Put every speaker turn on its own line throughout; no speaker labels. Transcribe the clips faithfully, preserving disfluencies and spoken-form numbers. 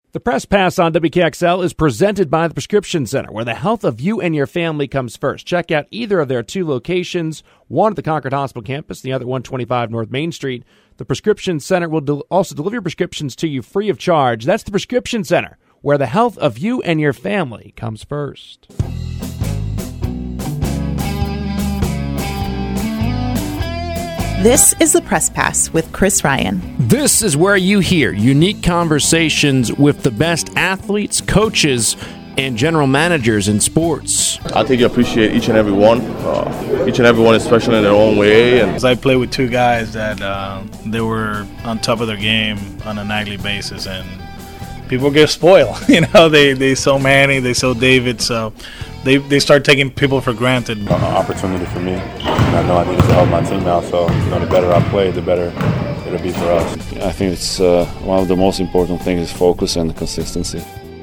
The Press Pass on W K X L is presented by the Prescription Center, where the health of you and your family comes first. Check out either of their two locations, one at the Concord Hospital campus, the other one twenty-five North Main Street. The Prescription Center will del- also deliver your prescriptions to you free of charge. That's the Prescription Center, where the health of you and your family comes first.
This is the Press Pass with Chris Ryan.
This is where you hear unique conversations with the best athletes, coaches, and general managers in sports.
I think you appreciate each and every one. Uh, each and every one is special in their own way. And
I play with two guys that uh, they were on top of their game on a nightly basis, and people get spoiled. You know, they they saw Manny, they saw David, so they they start taking people for granted.
An opportunity for me. And I know I need to help my team out, so you know, the better I play, the better it'll be for us.
I think it's uh, one of the most important things is focus and consistency.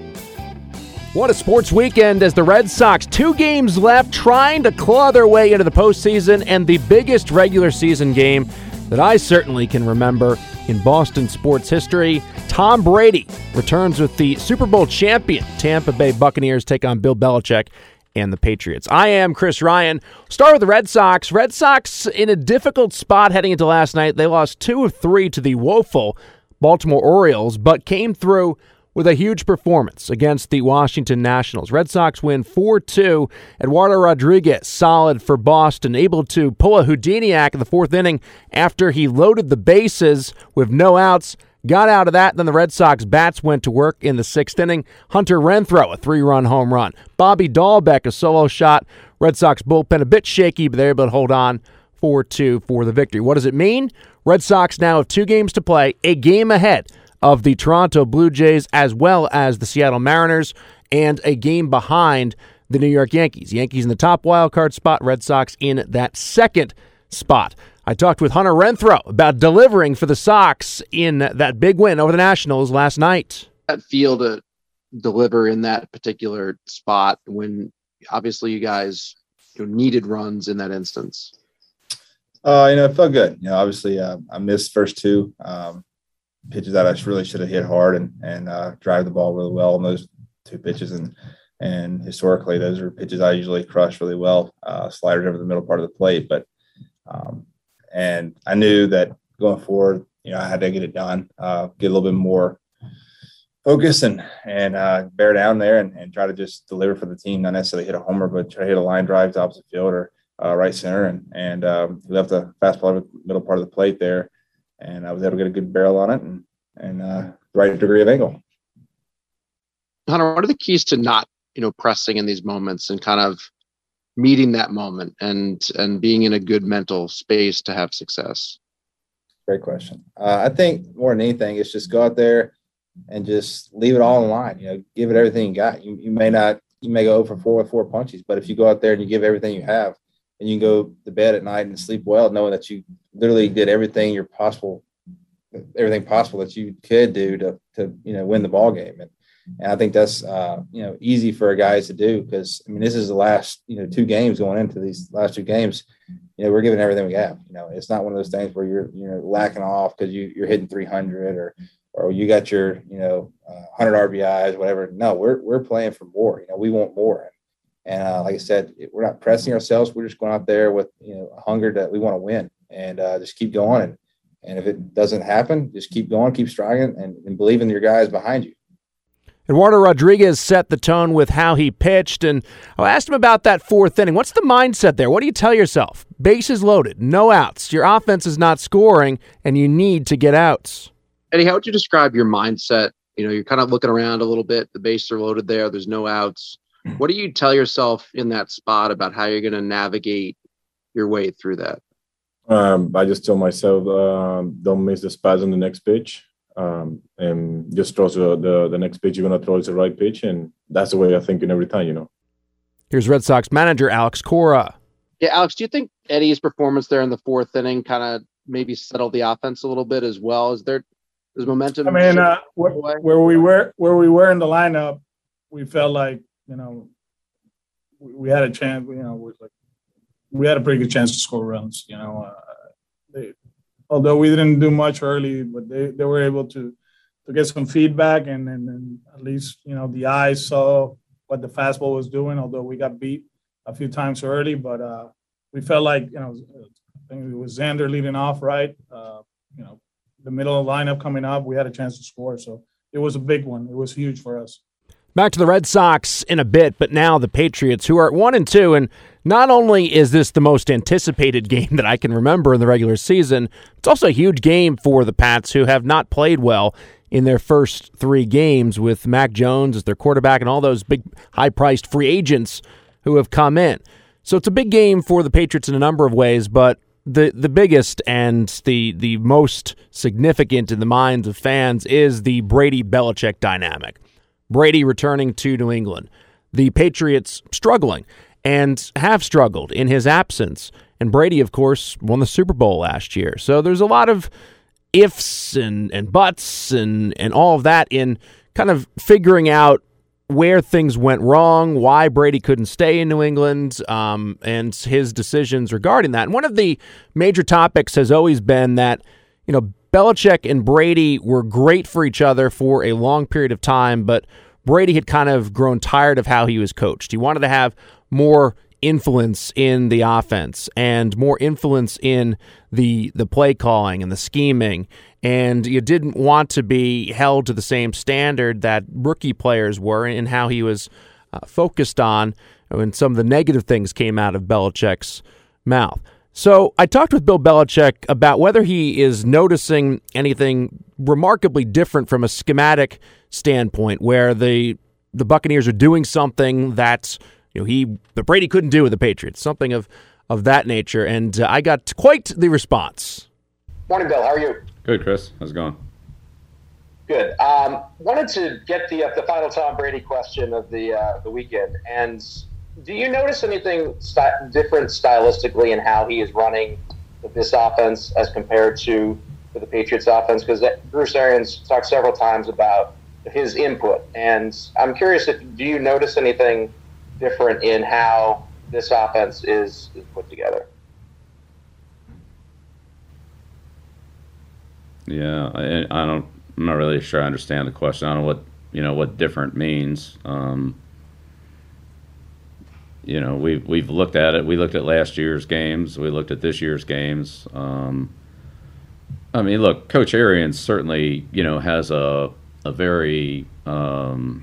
What a sports weekend as the Red Sox, two games left, trying to claw their way into the postseason, and the biggest regular season game that I certainly can remember in Boston sports history. Tom Brady returns with the Super Bowl champion Tampa Bay Buccaneers take on Bill Belichick and the Patriots. I am Chris Ryan. Start with the Red Sox. Red Sox in a difficult spot heading into last night. They lost two of three to the woeful Baltimore Orioles, but came through with a huge performance against the Washington Nationals. Red Sox win four two. Eduardo Rodriguez, solid for Boston, able to pull a Houdiniac in the fourth inning after he loaded the bases with no outs. Got out of that, then the Red Sox bats went to work in the sixth inning. Hunter Renfroe, a three-run home run. Bobby Dahlbeck, a solo shot. Red Sox bullpen a bit shaky, but they're able to hold on four two for the victory. What does it mean? Red Sox now have two games to play, a game ahead of the Toronto Blue Jays as well as the Seattle Mariners, and a game behind the New York Yankees. Yankees in the top wild card spot, Red Sox in that second spot. I talked with Hunter Renfroe about delivering for the Sox in that big win over the Nationals last night.
That feel to deliver in that particular spot when obviously you guys you know, needed runs in that instance?
Uh, you know, it felt good. You know, obviously uh, I missed first two um, pitches that I really should have hit hard and and uh, drive the ball really well on those two pitches. And and historically, those are pitches I usually crush really well, uh, sliders over the middle part of the plate. But um, and I knew that going forward, you know, I had to get it done, uh, get a little bit more focus and and uh, bear down there and, and try to just deliver for the team, not necessarily hit a homer, but try to hit a line drive to opposite field or uh, right center. And and um, left a fastball in the middle part of the plate there, and I was able to get a good barrel on it and and uh, the right degree of angle.
Hunter, what are the keys to not, you know, pressing in these moments and kind of meeting that moment and and being in a good mental space to have success?
Great question. Uh, I think more than anything, it's just go out there and just leave it all in line. You know, give it everything you got. You you may not, you may go for four with four punches, but if you go out there and you give everything you have, and you can go to bed at night and sleep well, knowing that you literally did everything you're possible, everything possible that you could do to to you know win the ball game. And and I think that's uh, you know easy for guys to do because I mean this is the last you know two games going into these last two games. You know we're giving everything we have. You know it's not one of those things where you're you know lacking off because you you're hitting three hundred or or you got your you know uh, one hundred R B Is whatever. No, we're we're playing for more. You know we want more. And uh, like I said, we're not pressing ourselves. We're just going out there with you know a hunger that we want to win and uh, just keep going. And, and if it doesn't happen, just keep going, keep striking, and, and believe in your guys behind you.
Eduardo Rodriguez set the tone with how he pitched, and I asked him about that fourth inning. What's the mindset there? What do you tell yourself? Bases loaded, no outs. Your offense is not scoring, and you need to get outs.
Eddie, how would you describe your mindset? You know, you're kind of looking around a little bit. The bases are loaded there. There's no outs. What do you tell yourself in that spot about how you're going to navigate your way through that?
Um, I just tell myself, um, don't miss the spots on the next pitch. Um, and just throw the, the, the next pitch you're going to throw is the right pitch. And that's the way I think in every time, you know.
Here's Red Sox manager Alex Cora.
Yeah, Alex, do you think Eddie's performance there in the fourth inning kind of maybe settled the offense a little bit as well? Is there is momentum?
I mean, uh, where, where we were where we were in the lineup, we felt like, you know, we, we had a chance, you know, we, like, we had a pretty good chance to score runs, you know. Uh, they, although we didn't do much early, but they, they were able to to get some feedback, and, and, and at least, you know, the eyes saw what the fastball was doing, although we got beat a few times early. But uh, we felt like, you know, I think it was Xander leading off, right? Uh, you know, the middle of the lineup coming up, we had a chance to score. So it was a big one. It was huge for us.
Back to the Red Sox in a bit, but now the Patriots, who are at one and two, and not only is this the most anticipated game that I can remember in the regular season, it's also a huge game for the Pats, who have not played well in their first three games with Mac Jones as their quarterback and all those big high-priced free agents who have come in. So it's a big game for the Patriots in a number of ways, but the the biggest and the the most significant in the minds of fans is the Brady-Belichick dynamic. Brady returning to New England. The Patriots struggling and have struggled in his absence. And Brady, of course, won the Super Bowl last year. So there's a lot of ifs and, and buts and, and all of that in kind of figuring out where things went wrong, why Brady couldn't stay in New England, um, and his decisions regarding that. And one of the major topics has always been that, you know, Belichick and Brady were great for each other for a long period of time, but Brady had kind of grown tired of how he was coached. He wanted to have more influence in the offense and more influence in the the play calling and the scheming, and you didn't want to be held to the same standard that rookie players were in how he was uh, focused on when some of the negative things came out of Belichick's mouth. So I talked with Bill Belichick about whether he is noticing anything remarkably different from a schematic standpoint, where the the Buccaneers are doing something that, you know, he that Brady couldn't do with the Patriots, something of of that nature. And uh, I got quite the response.
Morning, Bill. How are you?
Good, Chris. How's it going?
Good. Um, wanted to get the uh, the final Tom Brady question of the uh, the weekend. And do you notice anything st- different stylistically in how he is running this offense as compared to, to the Patriots offense? Because Bruce Arians talked several times about his input, and I'm curious if do you notice anything different in how this offense is, is put together?
Yeah, I, I don't. I'm not really sure I understand the question. I don't know what you know what different means. Um, you know, we've we've looked at it. We looked at last year's games. We looked at this year's games. Um, I mean, look, Coach Arians certainly you know has a a very um,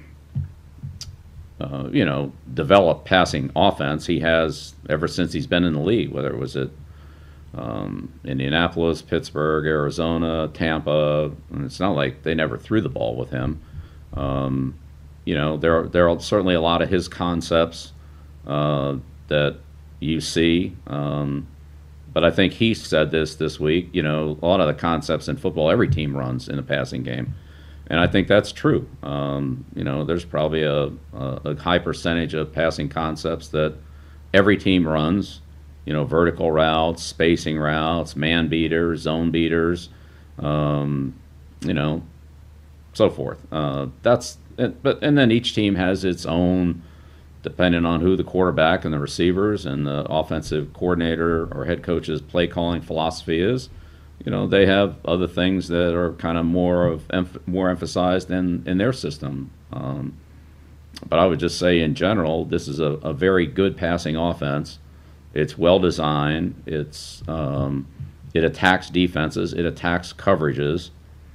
uh, you know developed passing offense. He has ever since he's been in the league, whether it was at Um, Indianapolis, Pittsburgh, Arizona, Tampa. And it's not like they never threw the ball with him. Um, you know, there are, there are certainly a lot of his concepts uh, that you see. Um, but I think he said this this week, you know, a lot of the concepts in football, every team runs in the passing game. And I think that's true. Um, you know, there's probably a, a, a high percentage of passing concepts that every team runs. You know, vertical routes, spacing routes, man beaters, zone beaters, um, you know, so forth. Uh, that's but and then each team has its own, depending on who the quarterback and the receivers and the offensive coordinator or head coach's play calling philosophy is. You know, they have other things that are kind of more of emph- more emphasized in in their system. Um, but I would just say in general, this is a, a very good passing offense. It's well designed. It's um, it attacks defenses. It attacks coverages,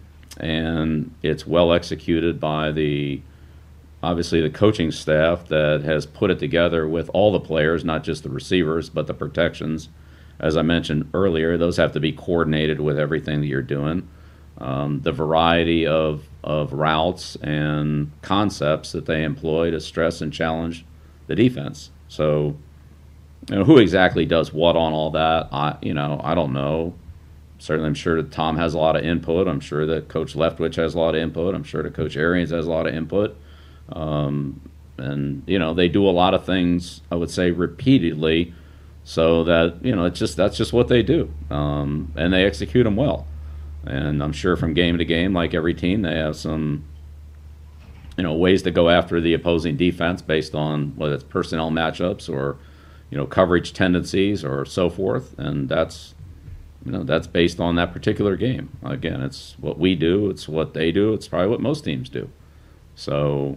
and it's well executed by the obviously the coaching staff that has put it together with all the players, not just the receivers, but the protections. As I mentioned earlier, those have to be coordinated with everything that you're doing. Um, the variety of of routes and concepts that they employ to stress and challenge the defense. So. You know, who exactly does what on all that? I, you know, I don't know. Certainly, I'm sure that Tom has a lot of input. I'm sure that Coach Leftwich has a lot of input. I'm sure that Coach Arians has a lot of input. Um, and you know, they do a lot of things. I would say repeatedly, so that you know, it's just that's just what they do, um, and they execute them well. And I'm sure from game to game, like every team, they have some, you know, ways to go after the opposing defense based on whether it's personnel matchups or, you know, coverage tendencies or so forth, and that's you know, that's based on that particular game. Again, it's what we do, it's what they do, it's probably what most teams do. So,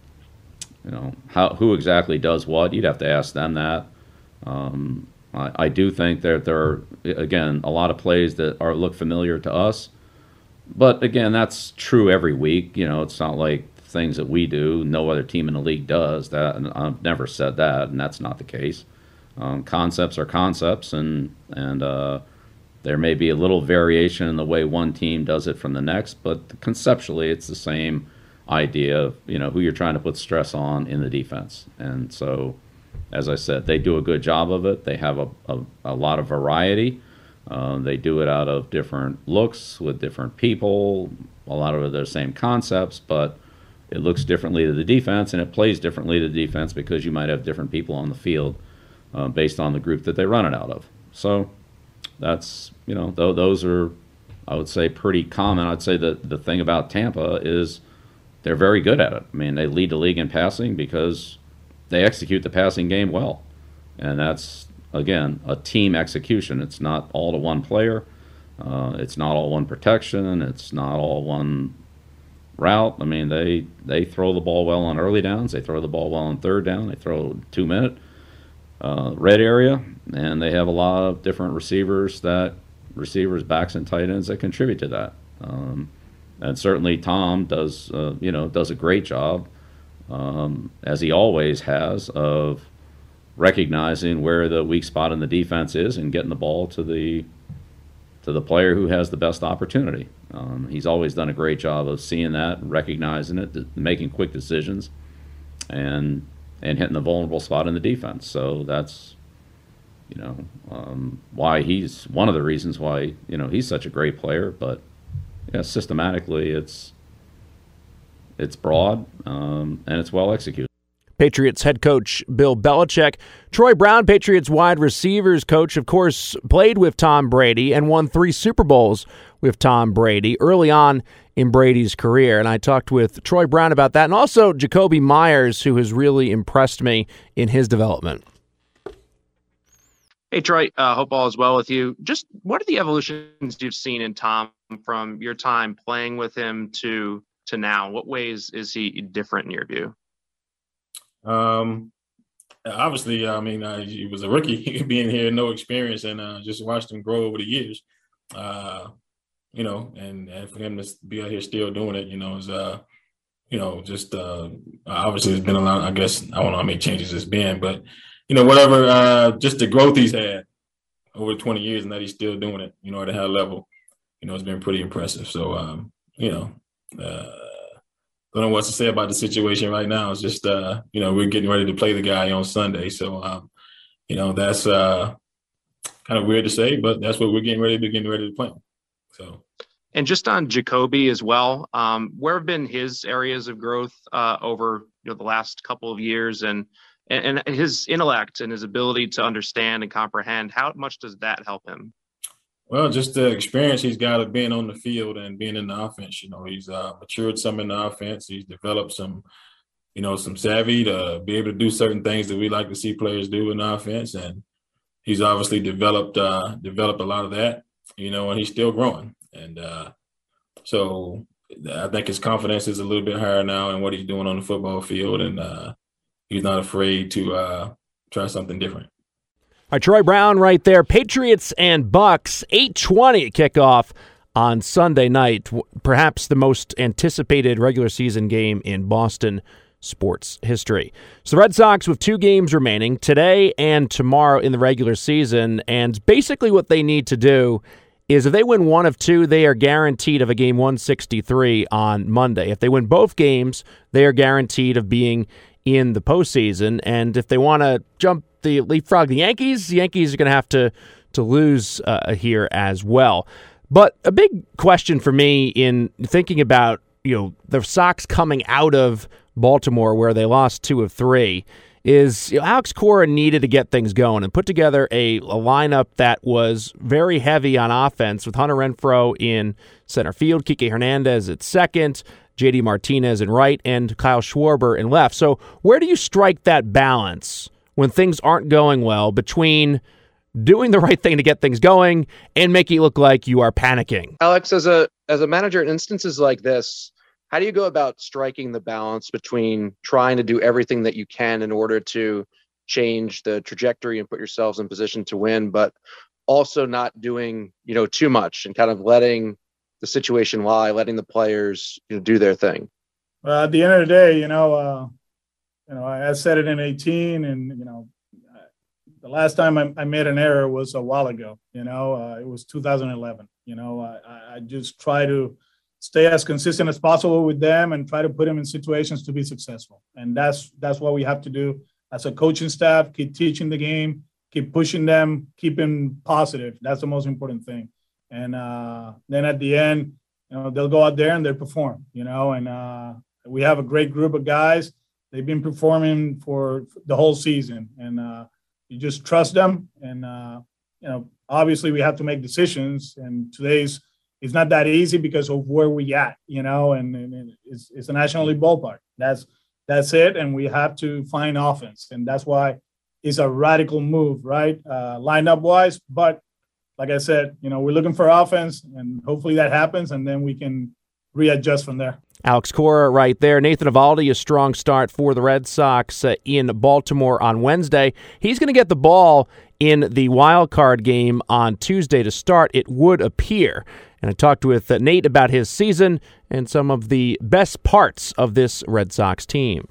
you know, how who exactly does what, you'd have to ask them that. Um, I, I do think that there are, again, a lot of plays that are look familiar to us. But, again, that's true every week. You know, it's not like things that we do, no other team in the league does that, and I've never said that, and that's not the case. Um, concepts are concepts, and and uh, there may be a little variation in the way one team does it from the next, but conceptually it's the same idea of, you know, who you're trying to put stress on in the defense. And so, as I said, they do a good job of it. They have a, a, a lot of variety. Uh, they do it out of different looks with different people. A lot of it are the same concepts, but it looks differently to the defense, and it plays differently to the defense because you might have different people on the field uh, based on the group that they run it out of. So that's, you know, th- those are, I would say, pretty common. I'd say that the thing about Tampa is they're very good at it. I mean, they lead the league in passing because they execute the passing game well. And that's, again, a team execution. It's not all to one player. Uh, it's not all one protection. It's not all one route. I mean, they they throw the ball well on early downs. They throw the ball well on third down. They throw two-minute uh, red area. And they have a lot of different receivers that receivers, backs, and tight ends that contribute to that. Um, and certainly Tom does, uh, you know, does a great job, um, as he always has, of recognizing where the weak spot in the defense is and getting the ball to the to the player who has the best opportunity. Um, he's always done a great job of seeing that, recognizing it, making quick decisions, and and hitting the vulnerable spot in the defense. So that's, you know, um, why he's one of the reasons why, you know, he's such a great player. But yeah, systematically, it's it's broad um, and it's well executed.
Patriots head coach Bill Belichick. Troy Brown, Patriots wide receivers coach, of course, played with Tom Brady and won three Super Bowls with Tom Brady early on in Brady's career. And I talked with Troy Brown about that, and also Jakobi Meyers, who has really impressed me in his development.
Hey, Troy, uh, hope all is well with you. Just what are the evolutions you've seen in Tom from your time playing with him to to now? What ways is he different in your view?
Um, obviously, I mean, uh, he was a rookie being here, no experience, and uh, just watched him grow over the years. Uh, you know, and, and for him to be out here still doing it, you know, is, uh, you know, just uh, obviously there's been a lot, I guess, I don't know how many changes it's been, but, you know, whatever, uh, just the growth he's had over twenty years and that he's still doing it, you know, at a high level, you know, it's been pretty impressive. So, um, you know, uh, I don't know what to say about the situation right now. It's just, uh, you know, we're getting ready to play the guy on Sunday. So, um, you know, that's uh, kind of weird to say, but that's what we're getting ready to getting ready to play. So,
and just on Jakobi as well, um, where have been his areas of growth uh, over you know, the last couple of years, and, and and his intellect and his ability to understand and comprehend? How much does that help him?
Well, just the experience he's got of being on the field and being in the offense. You know, he's uh, matured some in the offense. He's developed some, you know, some savvy to be able to do certain things that we like to see players do in the offense. And he's obviously developed uh, developed a lot of that, you know, and he's still growing. And uh, so I think his confidence is a little bit higher now in what he's doing on the football field. And uh, he's not afraid to uh, try something different.
All right, Troy Brown right there. Patriots and Bucks, eight twenty kickoff on Sunday night. Perhaps the most anticipated regular season game in Boston sports history. So the Red Sox with two games remaining, today and tomorrow in the regular season, and basically what they need to do is if they win one of two, they are guaranteed of a game one sixty-three on Monday. If they win both games, they are guaranteed of being in the postseason, and if they want to jump the leapfrog the Yankees, the Yankees are going to have to to lose uh, here as well. But a big question for me in thinking about, you know, the Sox coming out of Baltimore where they lost two of three is, you know, Alex Cora needed to get things going and put together a, a lineup that was very heavy on offense with Hunter Renfroe in center field, Kike Hernandez at second, J D Martinez in right, and Kyle Schwarber in left. So where do you strike that balance when things aren't going well between doing the right thing to get things going and making it look like you are panicking.
Alex, as a as a manager in instances like this, how do you go about striking the balance between trying to do everything that you can in order to change the trajectory and put yourselves in position to win, but also not doing, you know, too much and kind of letting the situation lie, letting the players, you know, do their thing?
Well, at the end of the day, you know, uh, you know, I said it in eighteen, and you know, the last time I, I made an error was a while ago. You know, uh, it was two thousand eleven. You know, I, I just try to stay as consistent as possible with them and try to put them in situations to be successful. And that's that's what we have to do as a coaching staff. Keep teaching the game, keep pushing them, keep them positive. That's the most important thing. And uh, then at the end, you know, they'll go out there and they'll perform. You know, and uh, we have a great group of guys. They've been performing for the whole season, and uh, you just trust them. And uh, you know, obviously we have to make decisions, and today's it's not that easy because of where we at, you know, and, and it's, it's a National League ballpark. That's that's it, and we have to find offense, and that's why it's a radical move, right, uh, lineup wise. But like I said, you know, we're looking for offense, and hopefully that happens, and then we can readjust from there.
Alex Cora right there. Nathan Eovaldi, a strong start for the Red Sox uh, in Baltimore on Wednesday. He's going to get the ball in the wild card game on Tuesday to start, it would appear. And I talked with uh, Nate about his season and some of the best parts of this Red Sox team.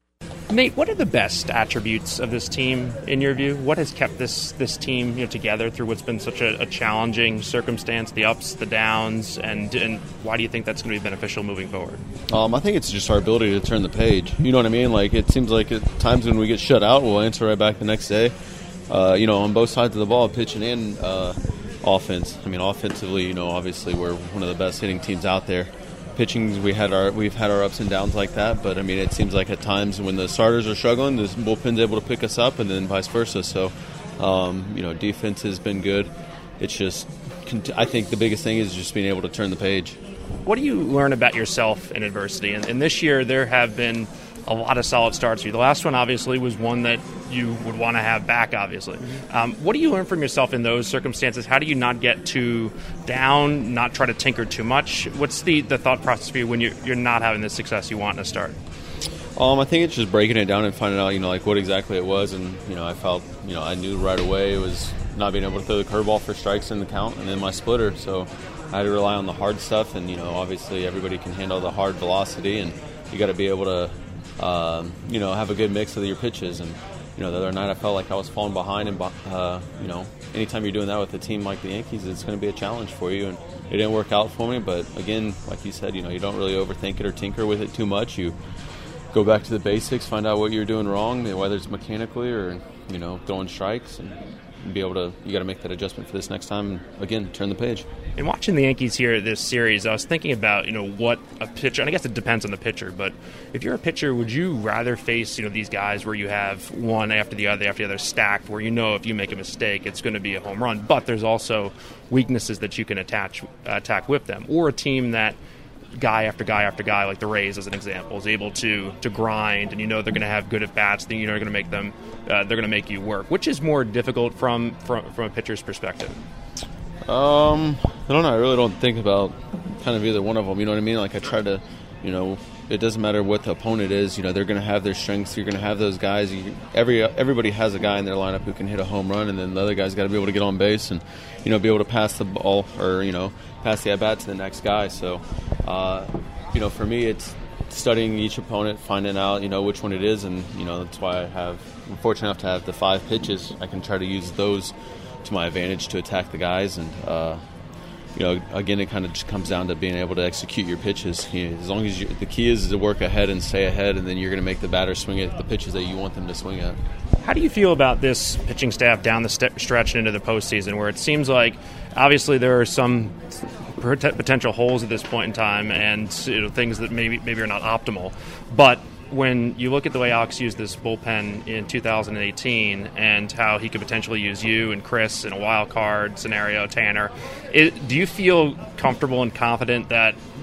Nate, what are the best attributes of this team in your view? What has kept this this team, you know, together through what's been such a, a challenging circumstance, the ups, the downs, and and why do you think that's going to be beneficial moving forward?
Um, I think it's just our ability to turn the page. You know what I mean? Like, it seems like at times when we get shut out, we'll answer right back the next day. Uh, you know, on both sides of the ball, pitching and uh, offense. I mean, offensively, you know, obviously we're one of the best hitting teams out there. Pitching, we had our we've had our ups and downs like that, but I mean, it seems like at times when the starters are struggling, the bullpen's able to pick us up, and then vice versa. So, um, you know, defense has been good. It's just, I think the biggest thing is just being able to turn the page.
What do you learn about yourself in adversity? And, and this year, there have been a lot of solid starts for you. The last one, obviously, was one that you would want to have back, obviously. Um, what do you learn from yourself in those circumstances? How do you not get too down, not try to tinker too much? What's the, the thought process for you when you're, you're not having the success you want in a start?
Um, I think it's just breaking it down and finding out, you know, like what exactly it was. And, you know, I felt, you know, I knew right away it was not being able to throw the curveball for strikes in the count and then my splitter. So I had to rely on the hard stuff. And, you know, obviously everybody can handle the hard velocity, and you got to be able to, Um, you know, have a good mix of your pitches. And, you know, the other night I felt like I was falling behind, and, uh, you know, anytime you're doing that with a team like the Yankees, it's going to be a challenge for you. And it didn't work out for me, but again, like you said, you know, you don't really overthink it or tinker with it too much. You go back to the basics, find out what you're doing wrong, whether it's mechanically or, you know, throwing strikes, and be able to, you got to make that adjustment for this next time, and again, turn the page.
In watching the Yankees here this series, I was thinking about, you know, what a pitcher, and I guess it depends on the pitcher, but if you're a pitcher, would you rather face, you know, these guys where you have one after the other after the other stacked, where you know if you make a mistake, it's going to be a home run, but there's also weaknesses that you can attach attack with them, or a team that guy after guy after guy, like the Rays as an example, is able to to grind, and you know they're going to have good at bats, then you know they're going to make them, uh, they're going to make you work. Which is more difficult from, from from a pitcher's perspective?
Um, I don't know. I really don't think about kind of either one of them. You know what I mean? Like, I try to, you know, it doesn't matter what the opponent is. You know, they're going to have their strengths. You're going to have those guys. You, every everybody has a guy in their lineup who can hit a home run, and then the other guy's got to be able to get on base and, you know, be able to pass the ball, or, you know, pass the at bat to the next guy. So, uh, you know, for me, it's studying each opponent, finding out, you know, which one it is, and, you know, that's why I have, I'm fortunate enough to have the five pitches. I can try to use those to my advantage to attack the guys, and uh, you know, again, it kind of just comes down to being able to execute your pitches. You know, as long as you, the key is to work ahead and stay ahead, and then you're going to make the batter swing at the pitches that you want them to swing at.
How do you feel about this pitching staff down the st- stretch into the postseason, where it seems like obviously there are some potential holes at this point in time, and you know, things that maybe maybe are not optimal, but when you look at the way Alex used this bullpen in two thousand eighteen and how he could potentially use you and Chris in a wild card scenario, Tanner, it, do you feel comfortable and confident that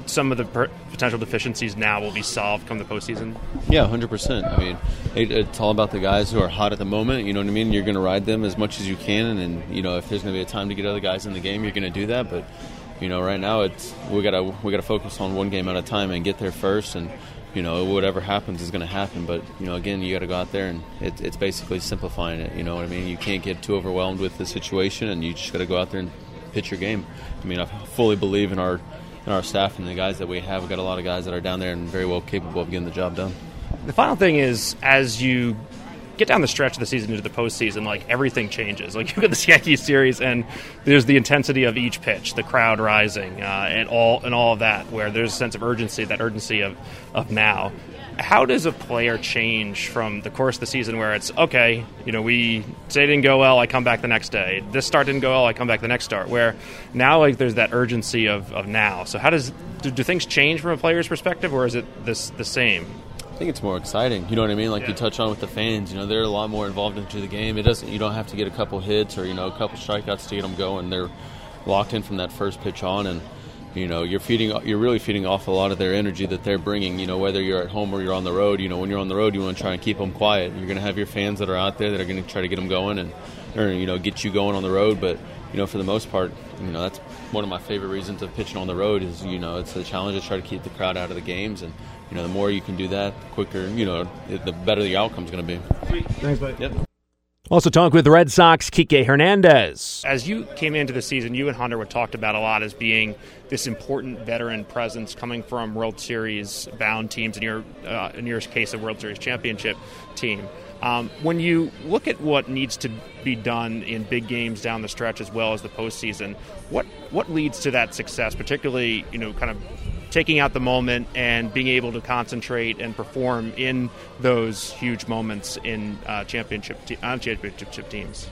some of the per- potential deficiencies now will be solved come the postseason?
Yeah, one hundred percent. I mean, it, it's all about the guys who are hot at the moment. You know what I mean? You're going to ride them as much as you can, and, and you know, if there's going to be a time to get other guys in the game, you're going to do that. But you know, right now, it's we gotta we gotta focus on one game at a time and get there first, and you know, whatever happens is going to happen. But you know, again, you got to go out there, and it, it's basically simplifying it. You know what I mean? You can't get too overwhelmed with the situation, and you just got to go out there and pitch your game. I mean, I fully believe in our in our staff and the guys that we have. We've got a lot of guys that are down there and very well capable of getting the job done.
The final thing is, as you get down the stretch of the season into the postseason, like, everything changes. Like, you look at this Yankees series, and there's the intensity of each pitch, the crowd rising, uh, and all and all of that, where there's a sense of urgency, that urgency of, of now. How does a player change from the course of the season where it's, okay, you know, we say it didn't go well, I come back the next day. This start didn't go well, I come back the next start. Where now, like, there's that urgency of, of now. So how does do, do things change from a player's perspective, or is it this the same?
I think it's more exciting. You know what I mean? Like, yeah. You touch on with the fans. You know, they're a lot more involved into the game. It doesn't. You don't have to get a couple hits or, you know, a couple strikeouts to get them going. They're locked in from that first pitch on, and you know, you're feeding. You're really feeding off a lot of their energy that they're bringing. You know, whether you're at home or you're on the road. You know, when you're on the road, you want to try and keep them quiet. You're going to have your fans that are out there that are going to try to get them going and, or you know, get you going on the road. But you know, for the most part, you know, that's one of my favorite reasons of pitching on the road is, you know, it's a challenge to try to keep the crowd out of the games. And you know, the more you can do that, the quicker, you know, the better the outcome's going to be.
Sweet. Thanks, buddy.
Yep.
Also talk with the Red Sox, Kike Hernandez.
As you came into the season, you and Hunter were talked about a lot as being this important veteran presence coming from World Series bound teams, in your uh, in your case, a World Series championship team. Um, when you look at what needs to be done in big games down the stretch as well as the postseason, what what leads to that success, particularly, you know, kind of taking out the moment and being able to concentrate and perform in those huge moments in uh, championship te- on championship teams?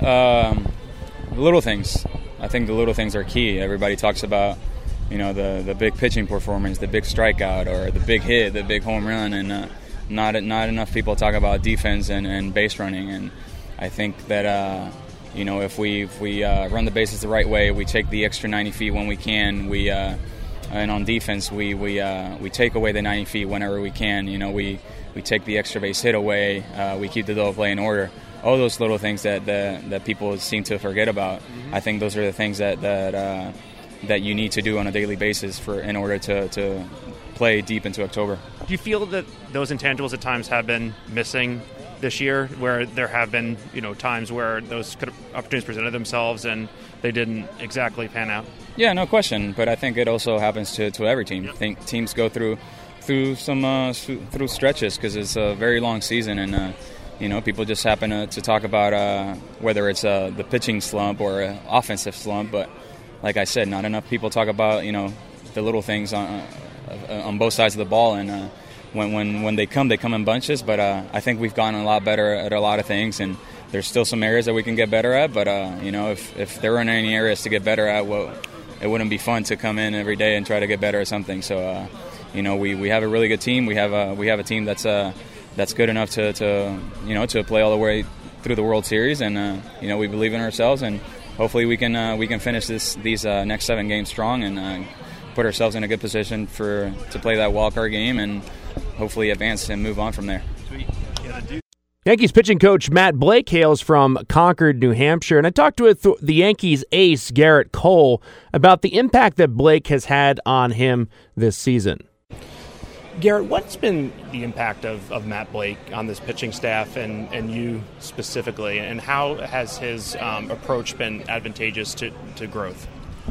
Um, the little things. I think the little things are key. Everybody talks about, you know, the, the big pitching performance, the big strikeout, or the big hit, the big home run, and uh, not not enough people talk about defense and, and base running. And I think that uh, you know, if we if we uh, run the bases the right way, we take the extra ninety feet when we can. We uh, And on defense, we we uh, we take away the ninety feet whenever we can. You know, we, we take the extra base hit away. Uh, we keep the double play in order. All those little things that that, that people seem to forget about. Mm-hmm. I think those are the things that that uh, that you need to do on a daily basis for in order to, to play deep into October.
Do you feel that those intangibles at times have been missing this year, where there have been, you know, times where those could have, opportunities presented themselves and they didn't exactly pan out?
Yeah, no question. But I think it also happens to, to every team. Yep. I think teams go through through some uh, through stretches because it's a very long season, and uh, you know, people just happen to, to talk about uh, whether it's uh, the pitching slump or an offensive slump. But like I said, not enough people talk about, you know, the little things on uh, on both sides of the ball, and uh, when when when they come, they come in bunches. But uh, I think we've gotten a lot better at a lot of things, and there's still some areas that we can get better at. But uh, you know, if if there weren't any areas to get better at, well, it wouldn't be fun to come in every day and try to get better at something. So, uh, you know, we, we have a really good team. We have a we have a team that's uh, that's good enough to, to you know to play all the way through the World Series, and uh, you know, we believe in ourselves, and hopefully we can uh, we can finish this these uh, next seven games strong and uh, put ourselves in a good position for to play that wild card game and hopefully advance and move on from there.
Sweet. Yeah, dude.
Yankees pitching coach Matt Blake hails from Concord, New Hampshire, and I talked with the Yankees ace Garrett Cole about the impact that Blake has had on him this season.
Garrett, what's been the impact of, of Matt Blake on this pitching staff and, and you specifically, and how has his um, approach been advantageous to, to growth?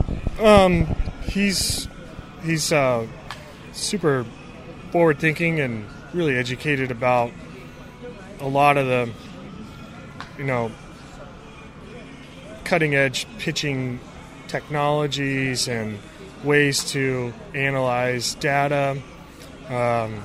Um, he's he's uh, super forward-thinking and really educated about a lot of the, you know, cutting-edge pitching technologies and ways to analyze data, um,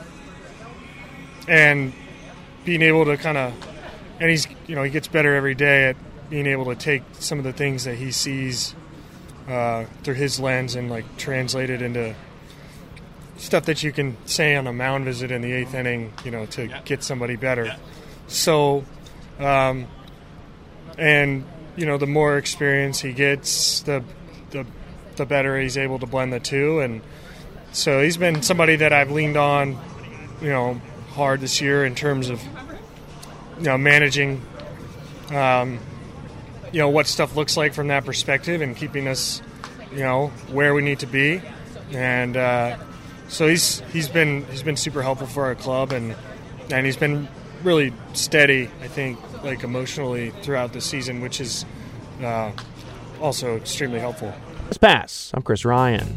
and being able to kind of, and he's, you know, he gets better every day at being able to take some of the things that he sees uh, through his lens and like translate it into stuff that you can say on a mound visit in the eighth inning, you know, to yeah. get somebody better. Yeah. So, um, and, you know, the more experience he gets, the, the the better he's able to blend the two. And so he's been somebody that I've leaned on, you know, hard this year in terms of, you know, managing, um, you know, what stuff looks like from that perspective and keeping us, you know, where we need to be. And uh, so he's he's been he's been super helpful for our club, and and he's been really steady, I think, like emotionally throughout the season, which is uh, also extremely helpful.
Let's pass. I'm Chris Ryan.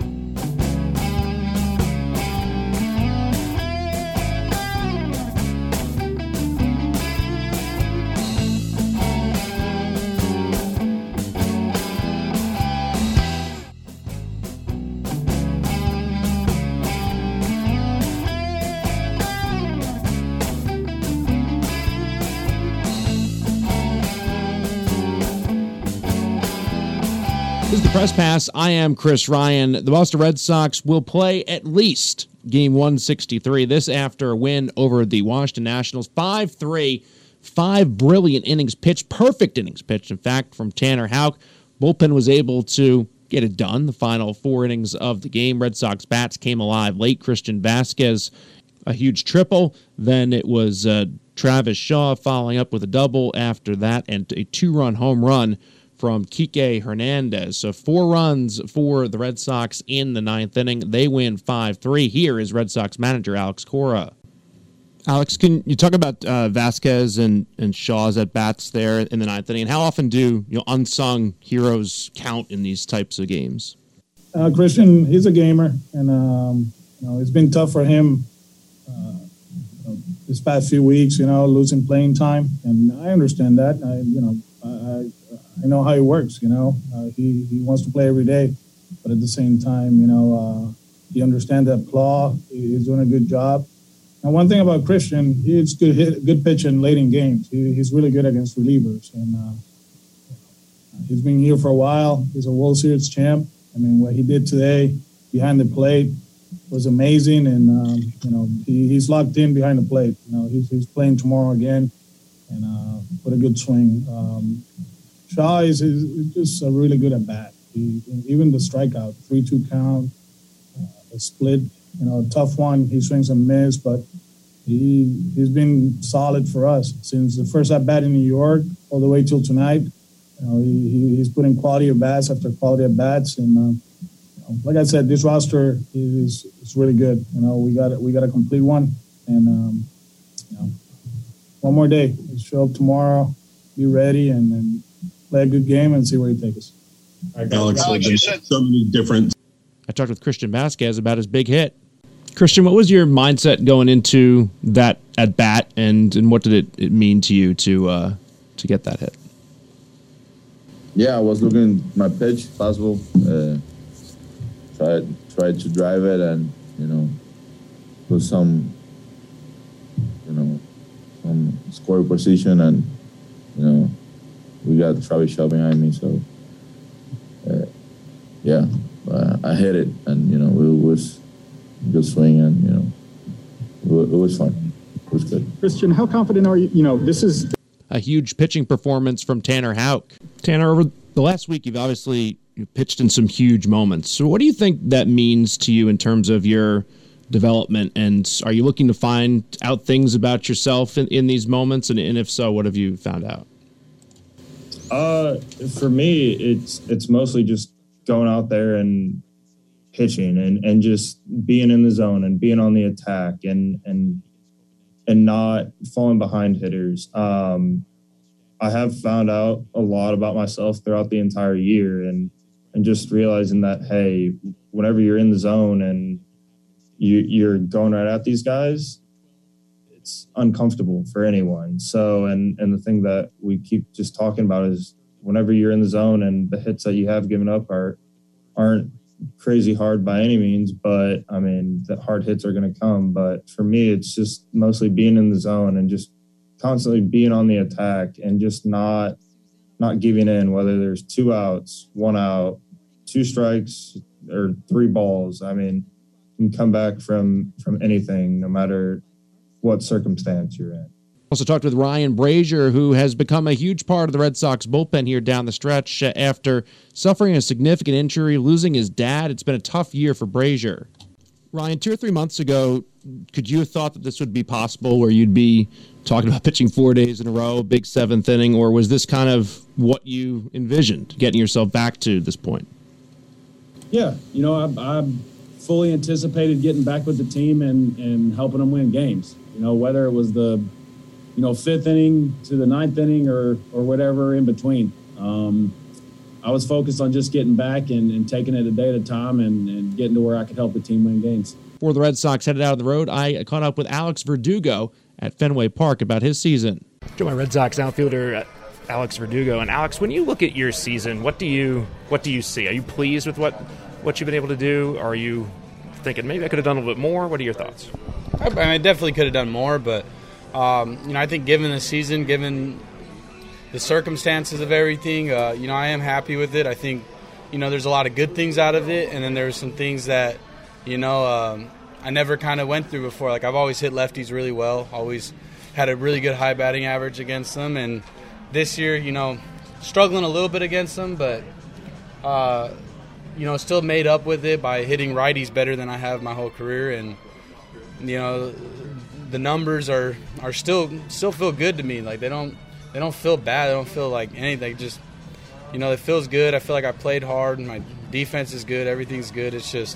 This is the Press Pass. I am Chris Ryan. The Boston Red Sox will play at least game one sixty-three. This after a win over the Washington Nationals. five three. Five brilliant innings pitched. Perfect innings pitched, in fact, from Tanner Houck. Bullpen was able to get it done. The final four innings of the game. Red Sox bats came alive late. Christian Vasquez, a huge triple. Then it was uh, Travis Shaw following up with a double after that, and a two-run home run from Kike Hernandez. So four runs for the Red Sox in the ninth inning. They win five three. Here is Red Sox manager Alex Cora.
Alex, can you talk about uh, Vasquez and, and Shaw's at-bats there in the ninth inning? And how often do you know unsung heroes count in these types of games?
Uh, Christian, he's a gamer, and um, you know it's been tough for him uh, you know, this past few weeks. You know, losing playing time, and I understand that. I, you know, I, I know how he works. You know, uh, he he wants to play every day, but at the same time, you know, uh, he understands that Claw. He's doing a good job. And one thing about Christian, he's good hit, good pitching late in games. He, he's really good against relievers, and uh, he's been here for a while. He's a World Series champ. I mean, what he did today behind the plate was amazing, and um, you know, he, he's locked in behind the plate. You know, he's he's playing tomorrow again, and uh, put a good swing. Um, Shaw is, is just a really good at bat. He, even the strikeout, three two count, uh, a split. You know, a tough one. He swings and miss, but he he's been solid for us since the first at bat in New York all the way till tonight. You know, he, he he's putting quality of bats after quality of bats, and uh, you know, like I said, this roster is is really good. You know, we got we got a complete one, and um, you know, one more day. We'll show up tomorrow, be ready, and, and play a good game and see where he takes us.
Alex, Alex you said so many different. I talked with Christian Vasquez about his big hit. Christian, what was your mindset going into that at bat, and, and what did it, it mean to you to uh, to get that hit?
Yeah, I was looking at my pitch, fastball, uh, tried tried to drive it, and you know, put some, you know, some scoring position, and you know, we got Travis Shaw behind me, so uh, yeah, uh, I hit it, and you know, it was a good swing, and you know, it, it was fun. It was good.
Christian, how confident are you? You know, this is
a huge pitching performance from Tanner Houck. Tanner, over the last week, you've obviously pitched in some huge moments. So what do you think that means to you in terms of your development? And are you looking to find out things about yourself in, in these moments? And, and if so, what have you found out?
Uh, for me, it's it's mostly just going out there and pitching and, and just being in the zone and being on the attack and and and not falling behind hitters. Um, I have found out a lot about myself throughout the entire year, and and just realizing that, hey, whenever you're in the zone and you, you're going right at these guys, it's uncomfortable for anyone. So, and, and the thing that we keep just talking about is whenever you're in the zone and the hits that you have given up are, aren't crazy hard by any means, but I mean, the hard hits are going to come. But for me, it's just mostly being in the zone and just constantly being on the attack and just not, not giving in, whether there's two outs, one out, two strikes, or three balls. I mean, you can come back from, from anything, no matter what circumstance you're in.
Also talked with Ryan Brazier, who has become a huge part of the Red Sox bullpen here down the stretch uh, after suffering a significant injury, losing his dad. It's been a tough year for Brazier. Ryan, two or three months ago, could you have thought that this would be possible, where you'd be talking about pitching four days in a row, big seventh inning, or was this kind of what you envisioned, getting yourself back to this point?
Yeah, you know, I, I fully anticipated getting back with the team and, and helping them win games. You know, whether it was the, you know, fifth inning to the ninth inning or or whatever in between. Um, I was focused on just getting back and, and taking it a day at a time and, and getting to where I could help the team win games.
Before the Red Sox headed out on the road, I caught up with Alex Verdugo at Fenway Park about his season.
To my Red Sox outfielder, Alex Verdugo. And Alex, when you look at your season, what do you what do you see? Are you pleased with what, what you've been able to do? Are you thinking maybe I could have done a little bit more? What are your thoughts?
I, mean, I definitely could have done more, but um, you know, I think given the season, given the circumstances of everything, uh, you know, I am happy with it. I think, you know, there's a lot of good things out of it, and then there's some things that, you know, um, I never kind of went through before. Like, I've always hit lefties really well, always had a really good high batting average against them, and this year, you know, struggling a little bit against them, but, uh, you know, still made up with it by hitting righties better than I have my whole career, and, you know, the numbers are, are still still feel good to me. Like, they don't they don't feel bad. They don't feel like anything. Just, you know, it feels good. I feel like I played hard. My defense is good. Everything's good. It's just,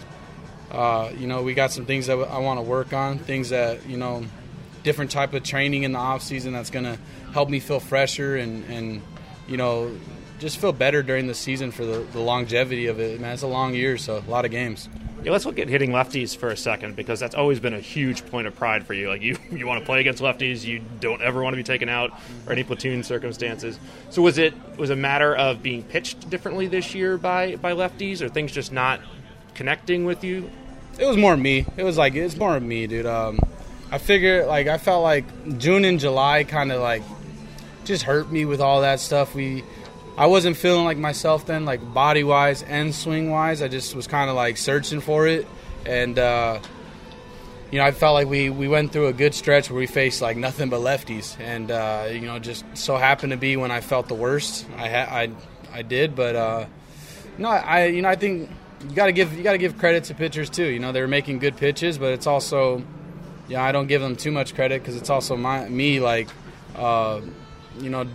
uh, you know, we got some things that I want to work on, things that, you know, different type of training in the off season that's going to help me feel fresher and, and, you know, just feel better during the season for the, the longevity of it. Man, it's a long year, so a lot of games.
Yeah, let's look at hitting lefties for a second, because that's always been a huge point of pride for you. Like, you, you want to play against lefties, you don't ever want to be taken out or any platoon circumstances. So was it was it a matter of being pitched differently this year by, by lefties, or things just not connecting with you?
It was more me. It was like, it's more of me, dude. Um, I figured, like, I felt like June and July kind of, like, just hurt me with all that stuff. We... I wasn't feeling like myself then, like body-wise and swing-wise. I just was kind of like searching for it. And, uh, you know, I felt like we, we went through a good stretch where we faced like nothing but lefties. And, uh, you know, just so happened to be when I felt the worst. I ha- I, I did. But, uh, no, I you know, I think you got to give you got to give credit to pitchers too. You know, they were making good pitches, but it's also, yeah, I don't give them too much credit because it's also my me, like, uh, you know,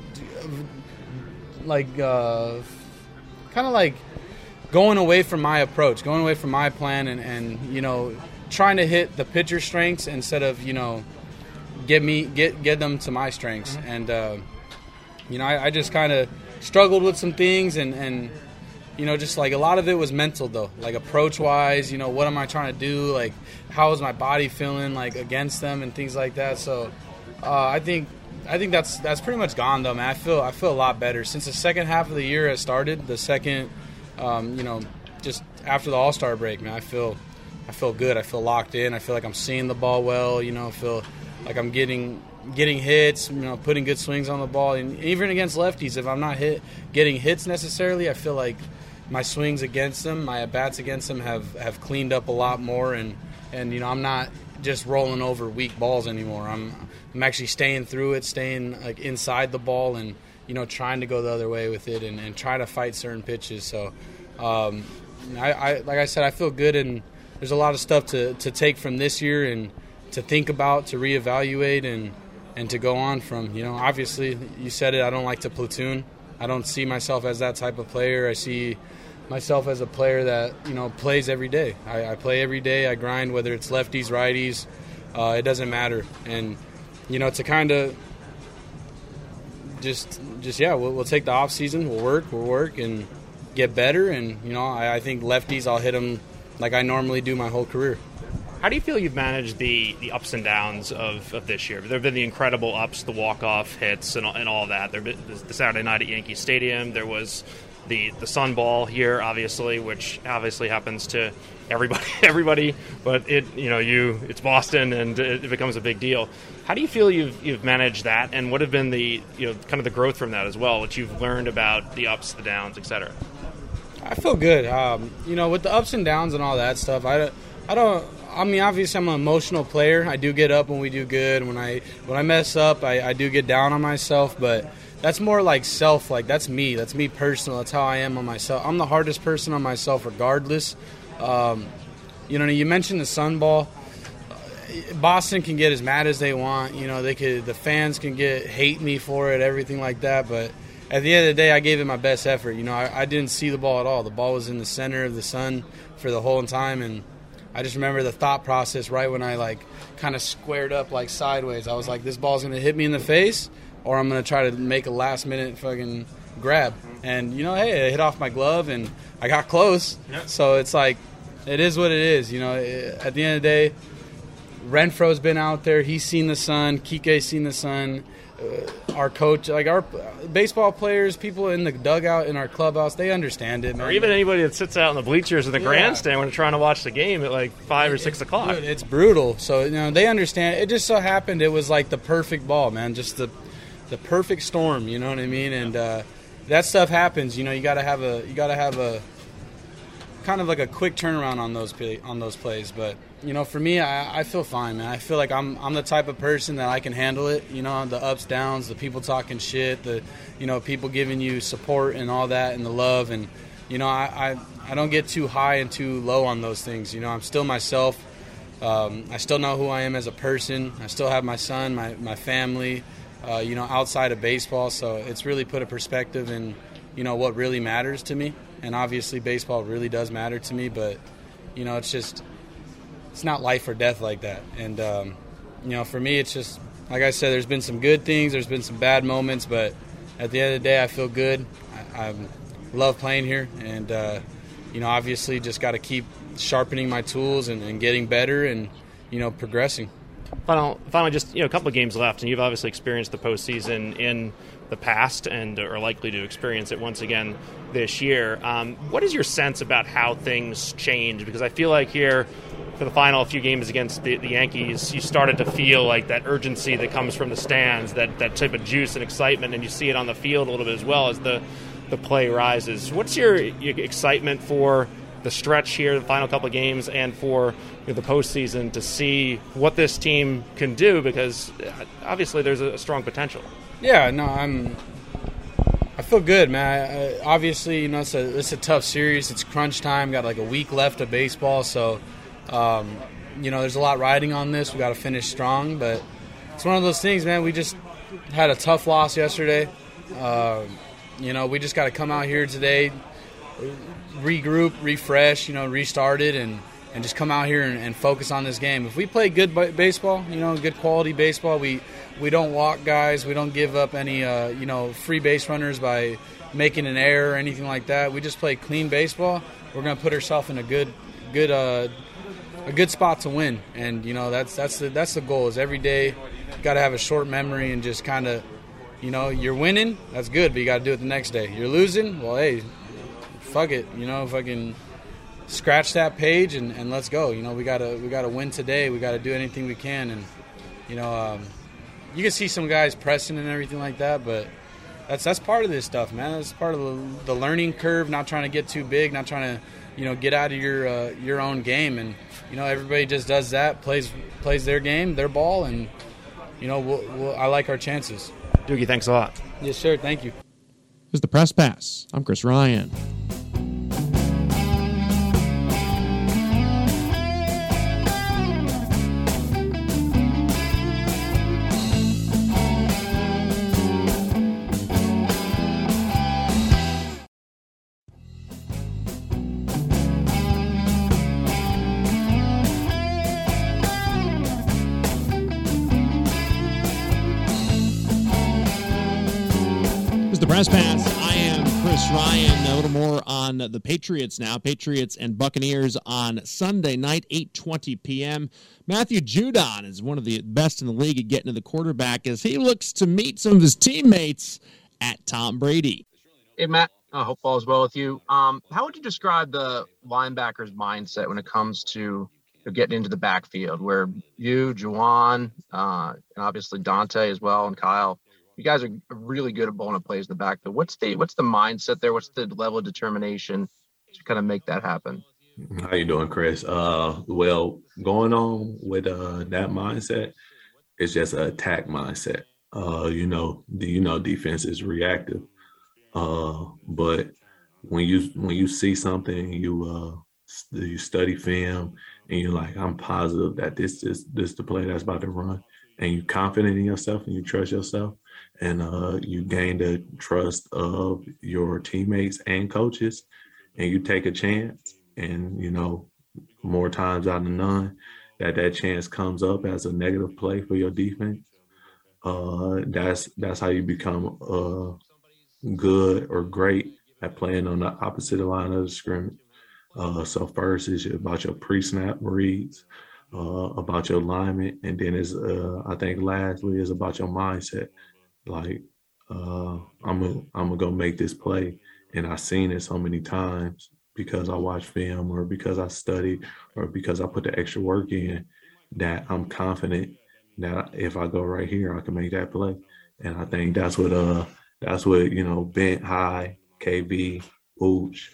like uh, kind of like going away from my approach, going away from my plan, and, and you know, trying to hit the pitcher strengths instead of, you know, get me get get them to my strengths. Mm-hmm. And uh, you know, I, I just kind of struggled with some things, and, and you know, just like a lot of it was mental though, like approach wise. You know, what am I trying to do? Like, how is my body feeling like against them and things like that. So uh, I think. I think that's that's pretty much gone though, man. I feel I feel a lot better since the second half of the year has started. The second, um, you know, just after the All-Star break, man, I feel I feel good. I feel locked in. I feel like I'm seeing the ball well. You know, I feel like I'm getting getting hits. You know, putting good swings on the ball. And even against lefties, if I'm not hit getting hits necessarily, I feel like my swings against them, my at bats against them have, have cleaned up a lot more. And and you know, I'm not just rolling over weak balls anymore. I'm I'm actually staying through it, staying like inside the ball, and you know, trying to go the other way with it, and, and try to fight certain pitches. So, um, I, I like I said, I feel good, and there's a lot of stuff to, to take from this year and to think about, to reevaluate, and and to go on from. You know, obviously, you said it. I don't like to platoon. I don't see myself as that type of player. I see myself as a player that, you know, plays every day. I, I play every day. I grind, whether it's lefties, righties. Uh, it doesn't matter. And you know, to kind of just, just yeah, we'll, we'll take the off season. We'll work, we'll work, and get better. And you know, I, I think lefties, I'll hit them like I normally do my whole career.
How do you feel you've managed the, the ups and downs of, of this year? There have been the incredible ups, the walk-off hits, and, and all that. There been the Saturday night at Yankee Stadium. There was the the Sun Ball here, obviously, which obviously happens to everybody. Everybody, but it you know you it's Boston, and it, it becomes a big deal. How do you feel you've you've managed that, and what have been the you know kind of the growth from that as well, what you've learned about the ups, the downs, et cetera?
I feel good. Um, you know, with the ups and downs and all that stuff, I I don't. I mean, obviously, I'm an emotional player. I do get up when we do good. When I when I mess up, I, I do get down on myself. But that's more like self. Like that's me. That's me personal. That's how I am on myself. I'm the hardest person on myself, regardless. Um, you know, you mentioned the Sun Ball. Boston can get as mad as they want. You know, they could. The fans can get hate me for it, everything like that. But at the end of the day, I gave it my best effort. You know, I, I didn't see the ball at all. The ball was in the center of the sun for the whole time, and I just remember the thought process right when I, like, kind of squared up, like, sideways. I was like, this ball's going to hit me in the face, or I'm going to try to make a last-minute fucking grab. And, you know, hey, it hit off my glove, and I got close. Yep. So it's like, it is what it is. You know, at the end of the day, Renfro's been out there. He's seen the sun. Kike's seen the sun. Uh, our coach, like our baseball players, people in the dugout in our clubhouse, they understand it, man.
Or even anybody that sits out in the bleachers in the
Yeah.
grandstand when they're trying to watch the game at like five or six o'clock.
Dude, it's brutal. So, you know, they understand. It just so happened it was like the perfect ball, man. Just the the perfect storm, you know what I mean? And uh, that stuff happens. You know, you got to have a you got to have a kind of like a quick turnaround on those play, on those plays. But you know, for me, I, I feel fine, man. I feel like I'm I'm the type of person that I can handle it. You know, the ups, downs, the people talking shit, the you know people giving you support and all that, and the love, and you know, I I, I don't get too high and too low on those things. You know, I'm still myself. Um, I still know who I am as a person. I still have my son, my my family. Uh, you know, outside of baseball, so it's really put a perspective in you know what really matters to me. And obviously, baseball really does matter to me, but you know, it's just. It's not life or death like that. And, um, you know, for me, it's just, like I said, there's been some good things, there's been some bad moments, but at the end of the day, I feel good. I, I love playing here. And, uh, you know, obviously just got to keep sharpening my tools and, and getting better and, you know, progressing.
Final, finally, just, you know, a couple of games left, and you've obviously experienced the postseason in the past and are likely to experience it once again this year. Um, what is your sense about how things change? Because I feel like here, for the final few games against the, the Yankees, you started to feel like that urgency that comes from the stands, that, that type of juice and excitement, and you see it on the field a little bit as well as the, the play rises. What's your, your excitement for the stretch here, the final couple of games, and for you know, the postseason to see what this team can do? Because obviously there's a strong potential.
Yeah, no, I'm. I feel good, man. I, obviously, you know, it's a it's a tough series. It's crunch time. Got like a week left of baseball, so. Um, you know, there's a lot riding on this. We got to finish strong, but it's one of those things, man. We just had a tough loss yesterday. Uh, you know, we just got to come out here today, regroup, refresh, you know, restart it, and, and just come out here and, and focus on this game. If we play good b- baseball, you know, good quality baseball, we we don't walk guys, we don't give up any, uh, you know, free base runners by making an error or anything like that. We just play clean baseball. We're going to put ourselves in a good, good. Uh, a good spot to win, and you know that's that's the that's the goal. Is every day you got to have a short memory and just kind of, you know, you're winning, that's good, but you got to do it the next day. You're losing, well, hey, fuck it, you know, fucking scratch that page and, and let's go. You know, we gotta we gotta win today. We gotta do anything we can, and you know, um, you can see some guys pressing and everything like that, but that's that's part of this stuff, man. That's part of the, the learning curve. Not trying to get too big, not trying to, you know, get out of your uh, your own game. And you know, everybody just does that, plays plays their game, their ball, and you know, we'll, we'll, I like our chances.
Doogie, thanks a lot.
Yes, sir. Thank you.
This is the Press Pass. I'm Chris Ryan. Press Pass. I am Chris Ryan. A little more on the Patriots now. Patriots and Buccaneers on Sunday night, eight twenty p.m. Matthew Judon is one of the best in the league at getting to the quarterback as he looks to meet some of his teammates at Tom Brady.
Hey, Matt. I hope all is well with you. Um, how would you describe the linebackers' mindset when it comes to you know, getting into the backfield, where you, Juwan, uh, and obviously Dante as well, and Kyle, you guys are really good at blowing up plays in the backfield. What's the what's the mindset there? What's the level of determination to kind of make that happen?
How you doing, Chris? Uh, well, going on with uh, that mindset, it's just an attack mindset. Uh, you know, the, you know, defense is reactive. Uh, but when you when you see something, you uh, you study film, and you're like, I'm positive that this is this the play that's about to run, and you're confident in yourself and you trust yourself, and uh, you gain the trust of your teammates and coaches, and you take a chance. And, you know, more times out of none, that that chance comes up as a negative play for your defense. Uh, that's that's how you become uh, good or great at playing on the opposite line of the scrimmage. Uh, so first is about your pre-snap reads, uh, about your alignment, and then is uh, I think lastly is about your mindset. Like uh, I'm gonna I'm gonna go make this play, and I've seen it so many times. Because I watch film or because I study or because I put the extra work in, that I'm confident that if I go right here, I can make that play. And I think that's what uh that's what, you know, Bent High, K B, Ooch,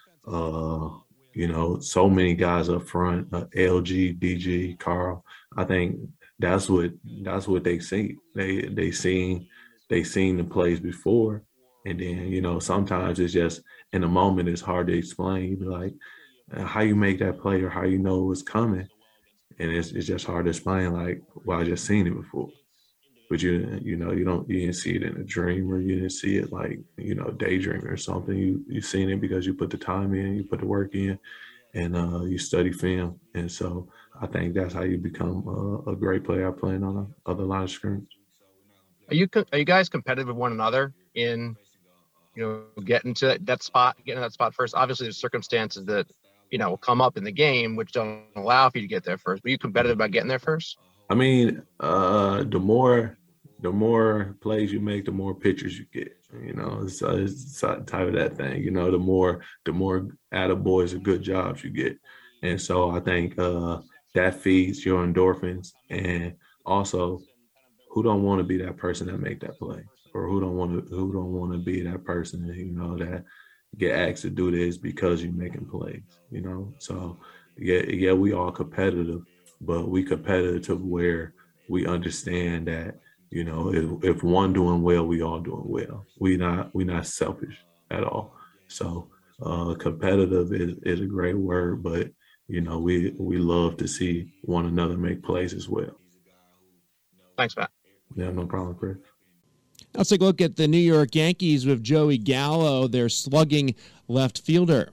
uh, you know, so many guys up front, uh, L G, D G, Carl. I think that's what that's what they see. They they seen they seen the plays before. And then, you know, sometimes it's just in the moment, it's hard to explain. You be like, how you make that play or how you know it's coming. And it's it's just hard to explain, like, well, I just seen it before. But you you know, you don't you didn't see it in a dream or you didn't see it like, you know, daydreaming or something. You you seen it because you put the time in, you put the work in, and uh, you study film. And so I think that's how you become a, a great player playing on the other line of scrimmage.
Are you are you guys competitive with one another in, you know, getting to that, that spot, getting that spot first? Obviously, there's circumstances that, you know, will come up in the game which don't allow for you to get there first. But are you competitive about getting there first?
I mean, uh, the more the more plays you make, the more pictures you get. You know, it's, uh, it's type of that thing. You know, the more the more attaboys or good jobs you get, and so I think uh, that feeds your endorphins. And also, who don't want to be that person that make that play? Or who don't want to who don't want to be that person, you know, that get asked to do this because you're making plays, you know. So yeah, yeah, we all competitive, but we competitive to where we understand that, you know, if, if one doing well, we all doing well. We not we not selfish at all. So uh, competitive is, is a great word, but you know, we we love to see one another make plays as well.
Thanks, Matt.
Yeah, no problem, Chris.
Let's take a look at the New York Yankees with Joey Gallo, their slugging left fielder.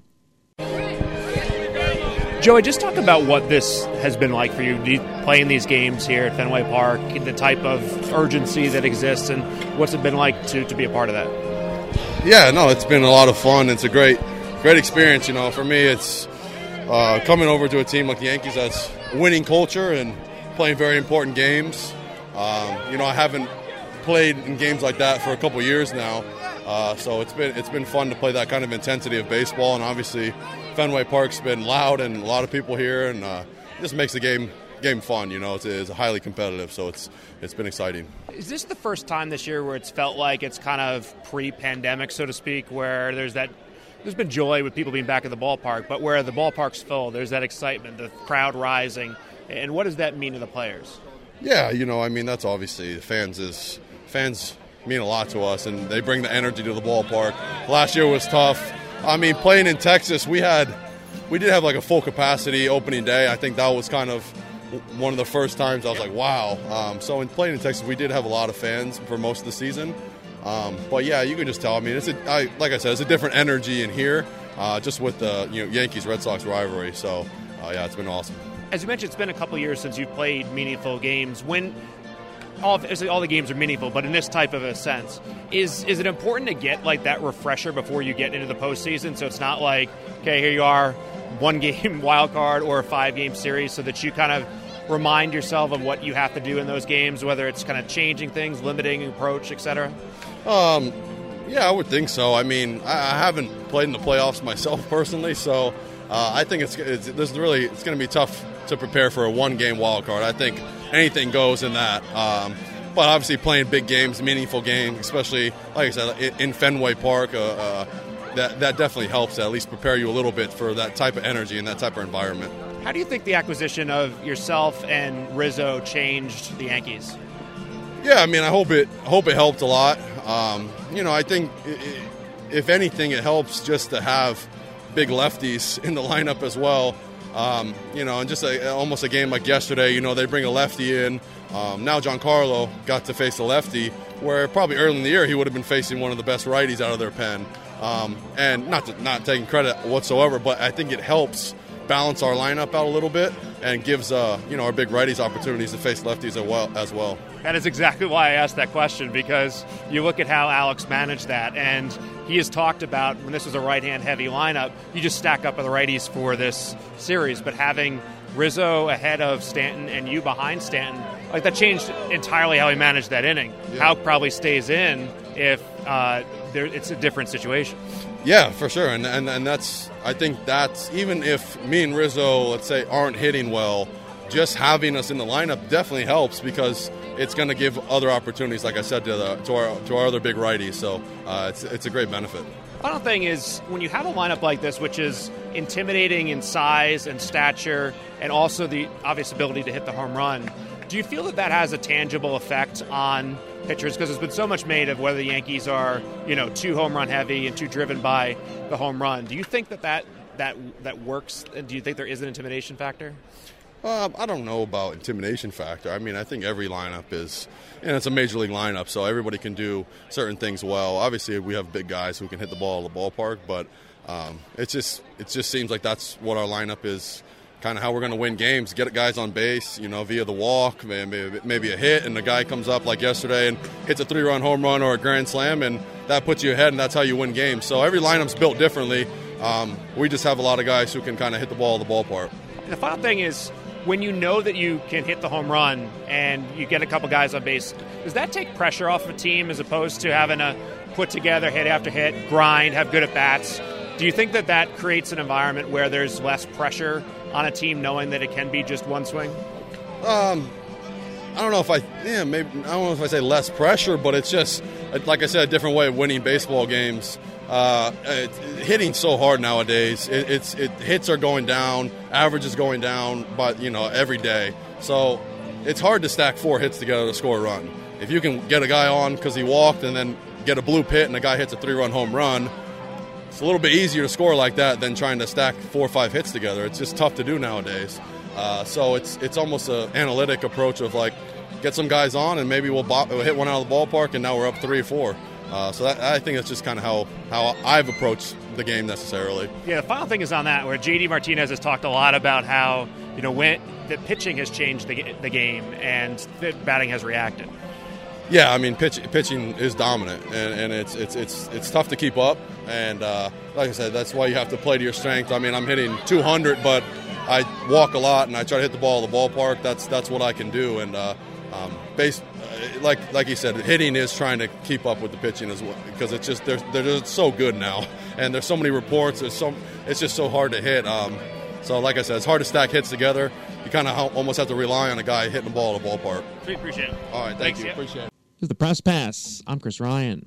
Joey, just talk about what this has been like for you playing these games here at Fenway Park, the type of urgency that exists, and what's it been like to, to be a part of that?
Yeah, no, it's been a lot of fun. It's a great, great experience. You know, for me, it's uh, coming over to a team like the Yankees that's winning culture and playing very important games. Um, you know, I haven't played in games like that for a couple years now, uh, so it's been it's been fun to play that kind of intensity of baseball. And obviously, Fenway Park's been loud and a lot of people here, and uh, it just makes the game game fun. You know, it's, it's highly competitive, so it's it's been exciting.
Is this the first time this year where it's felt like it's kind of pre-pandemic, so to speak, where there's that? There's been joy with people being back at the ballpark, but where the ballpark's full, there's that excitement, the crowd rising, and what does that mean to the players?
Yeah, you know, I mean, that's obviously the fans is. Fans mean a lot to us, and they bring the energy to the ballpark. Last year was tough. I mean, playing in Texas, we had, we did have like a full capacity opening day. I think that was kind of one of the first times I was like, wow. Um, so in playing in Texas, we did have a lot of fans for most of the season. Um, but yeah, you can just tell. I mean, it's a, I, like I said, it's a different energy in here, uh, just with the you know Yankees Red Sox rivalry. So uh, yeah, it's been awesome.
As you mentioned, it's been a couple years since you've played meaningful games. When All, all the games are meaningful, but in this type of a sense, is is it important to get like that refresher before you get into the postseason? So it's not like, okay, here you are, one game wild card or a five game series, so that you kind of remind yourself of what you have to do in those games, whether it's kind of changing things, limiting approach, et cetera?
Um, yeah, I would think so. I mean, I, I haven't played in the playoffs myself personally, so uh, I think it's, it's this is really it's going to be tough to prepare for a one game wild card. I think anything goes in that. Um, but obviously playing big games, meaningful games, especially, like I said, in Fenway Park, uh, uh, that that definitely helps to at least prepare you a little bit for that type of energy and that type of environment.
How do you think the acquisition of yourself and Rizzo changed the Yankees?
Yeah, I mean, I hope it hope it helped a lot. Um, you know, I think it, it, if anything, it helps just to have big lefties in the lineup as well. Um, you know, and just a, almost a game like yesterday, you know, they bring a lefty in. Um, now Giancarlo got to face a lefty, where probably early in the year he would have been facing one of the best righties out of their pen. Um, and not to, not taking credit whatsoever, but I think it helps balance our lineup out a little bit and gives uh, you know our big righties opportunities to face lefties as well. As well.
That is exactly why I asked that question, because you look at how Alex managed that, and he has talked about when this was a right-hand heavy lineup, you just stack up with the righties for this series, but having Rizzo ahead of Stanton and you behind Stanton, like that changed entirely how he managed that inning. Yeah. Houck probably stays in if uh, there, it's a different situation.
Yeah, for sure, and, and and that's I think that's even if me and Rizzo, let's say, aren't hitting well, just having us in the lineup definitely helps because it's going to give other opportunities, like I said, to the to our to our other big righties. So uh, it's it's a great benefit.
Final thing is when you have a lineup like this, which is intimidating in size and stature, and also the obvious ability to hit the home run, do you feel that that has a tangible effect on pitchers? Because there's been so much made of whether the Yankees are, you know, too home run heavy and too driven by the home run. Do you think that that that, that works? And do you think there is an intimidation factor?
Um, I don't know about intimidation factor. I mean, I think every lineup is, and it's a major league lineup, so everybody can do certain things well. Obviously, we have big guys who can hit the ball at the ballpark, but um, it's just it just seems like that's what our lineup is. Kind of how we're going to win games, get guys on base, you know, via the walk, maybe, maybe a hit, and the guy comes up like yesterday and hits a three-run home run or a grand slam, and that puts you ahead, and that's how you win games. So every lineup's built differently. Um, we just have a lot of guys who can kind of hit the ball at the ballpark.
And the final thing is, when you know that you can hit the home run and you get a couple guys on base, does that take pressure off a team as opposed to having to put together hit after hit, grind, have good at-bats? Do you think that that creates an environment where there's less pressure on a team knowing that it can be just one swing?
Um, I don't know if I, yeah, maybe I don't know if I say less pressure, but it's just, like I said, a different way of winning baseball games. Uh, it, hitting so hard nowadays. It, it's it hits are going down, average is going down, but you know every day. So it's hard to stack four hits together to score a run. If you can get a guy on because he walked and then get a blue pit and the guy hits a three-run home run, it's a little bit easier to score like that than trying to stack four or five hits together. It's just tough to do nowadays. Uh, so it's it's almost an analytic approach of like get some guys on and maybe we'll, bop, we'll hit one out of the ballpark and now we're up three or four. Uh, so that, I think that's just kind of how, how I've approached the game necessarily.
Yeah, the final thing is on that, where J D Martinez has talked a lot about how, you know, when the pitching has changed the, the game and the batting has reacted.
Yeah, I mean, pitch, pitching is dominant, and, and it's it's it's it's tough to keep up. And uh, like I said, that's why you have to play to your strength. I mean, I'm hitting two hundred, but I walk a lot and I try to hit the ball at the ballpark. That's that's what I can do. And uh, um, base, uh, like like you said, hitting is trying to keep up with the pitching as well because it's just they're they're just so good now, and there's so many reports. There's so it's just so hard to hit. Um, so like I said, it's hard to stack hits together. You kind of almost have to rely on a guy hitting the ball at the ballpark.
We appreciate it.
All right, thank
Thanks,
you.
yeah.
Appreciate it.
This is the Press Pass. I'm Chris Ryan.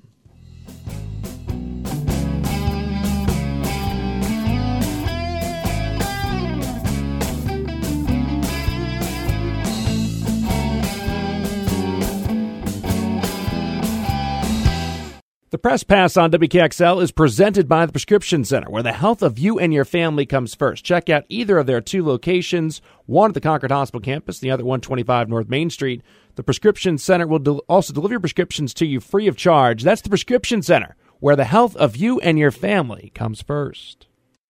The Press Pass on W K X L is presented by the Prescription Center, where the health of you and your family comes first. Check out either of their two locations, one at the Concord Hospital campus, the other one twenty-five North Main Street. The Prescription Center will del- also deliver your prescriptions to you free of charge. That's the Prescription Center, where the health of you and your family comes first.